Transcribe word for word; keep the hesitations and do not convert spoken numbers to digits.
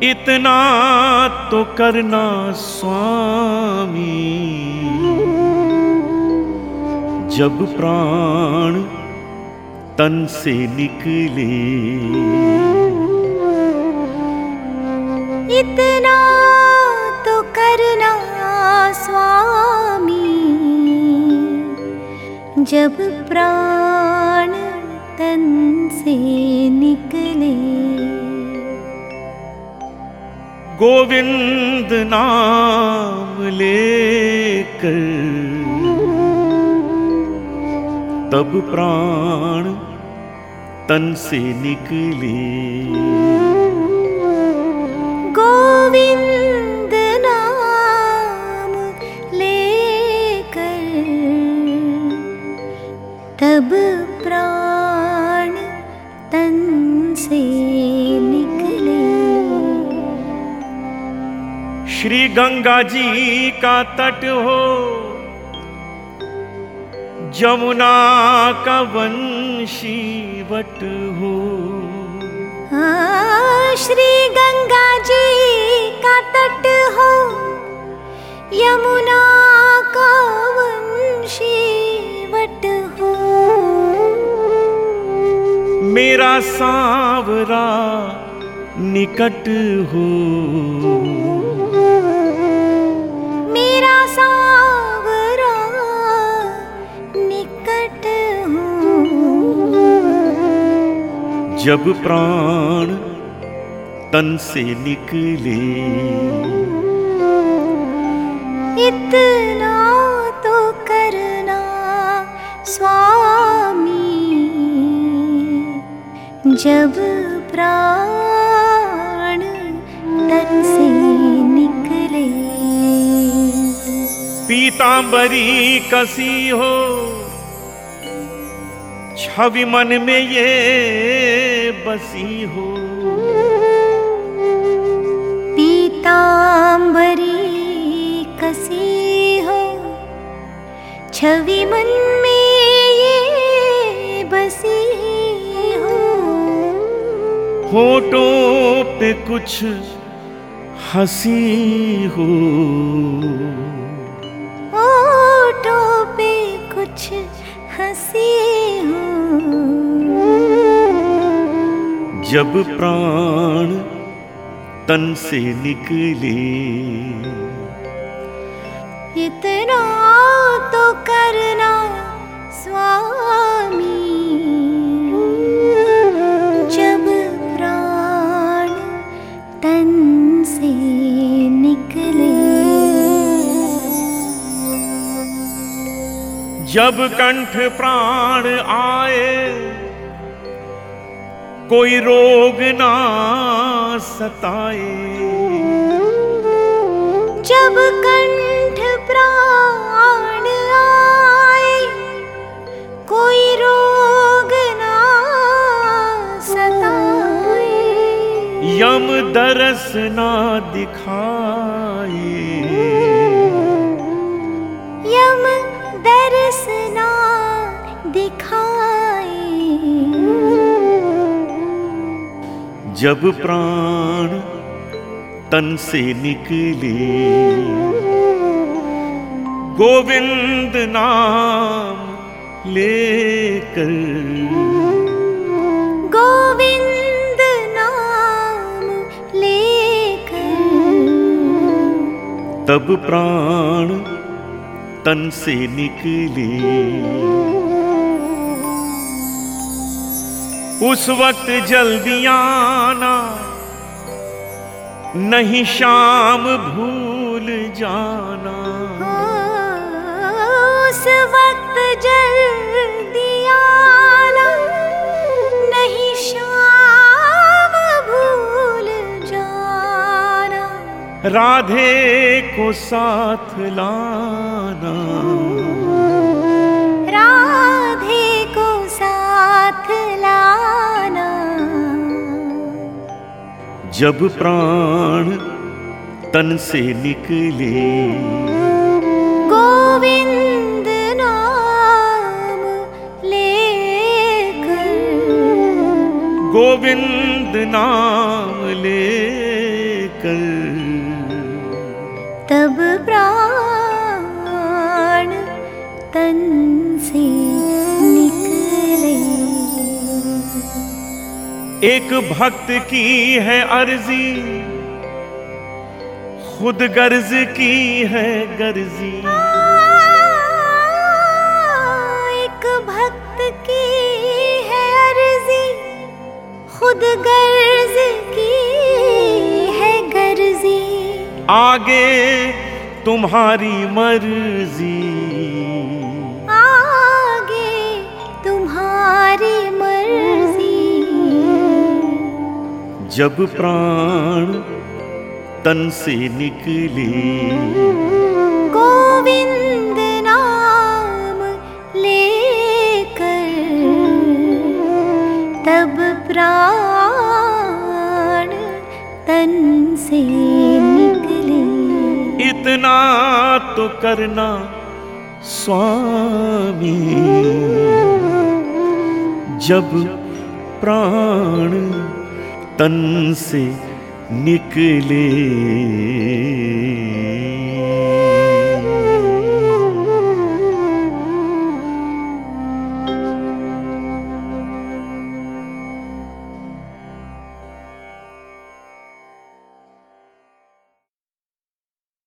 इतना तो करना स्वामी, जब प्राण तन से निकले। इतना तो करना स्वामी, जब प्राण तन से निकले। गोविंद नाम लेकर तब प्राण तन से निकले। गोविंद नाम लेकर तब प्राण तन से निकले। श्री गंगा जी का तट हो, जमुना का वंशी वट हो। हाँ, श्री गंगा जी का तट हो, यमुना का वंशी वट हो। मेरा सांवरा निकट हो, मेरा सांवरा निकट हो। जब प्राण तन से निकले। इतना तो करना स्वामी, जब प्राण तन से निकले। पीतांबरी कसी हो, छवि मन में ये बसी हो। पीतांबरी कसी हो, छवि मन में ये बसी हो। होठों पे कुछ हंसी हो, होठों पे कुछ हंसी हो। जब प्राण तन से निकले। इतना तो करना स्वामी, जब प्राण तन से निकले। जब कंठ प्राण आए, कोई रोग ना सताए। जब कंठ प्राण आए, कोई रोग ना सताए। यम दरस ना दिखाए, यम दरस ना दिखाए। जब प्राण तन से निकले। गोविंद नाम लेकर, गोविंद नाम लेकर तब प्राण तन से निकले। उस वक्त जल्दी आना, नहीं शाम भूल जाना। उस वक्त जल्दी आना, नहीं शाम भूल जाना। राधे को साथ लाना, राधे को साथ लाना। जब प्राण तन से निकले। गोविंद नाम लेकर, गोविंद नाम लेकर प्राण तन से निकले। एक भक्त की है अर्जी, खुद गर्ज की है गर्जी। एक भक्त की है अर्जी, खुद गर्ज की है गर्जी। आगे तुम्हारी मर्जी, आगे तुम्हारी मर्जी। जब प्राण तन से निकले, गोविंद नाम लेकर तब प्राण तन से निकले। इतना तो करना स्वामी, जब प्राण तन से निकले।